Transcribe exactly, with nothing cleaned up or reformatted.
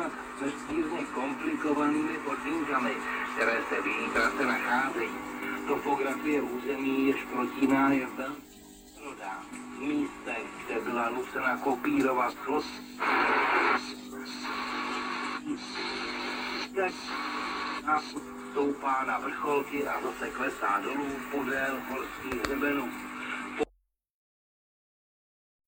nad nesmírně komplikovanými podmínkami, které se v její trase nacházejí. Topografie území jež protíná je velmi rodá. V místech, kde byla nucena kopírovat slov, a stoupá na vrcholky a zase klesá dolů podél horských hřebenů.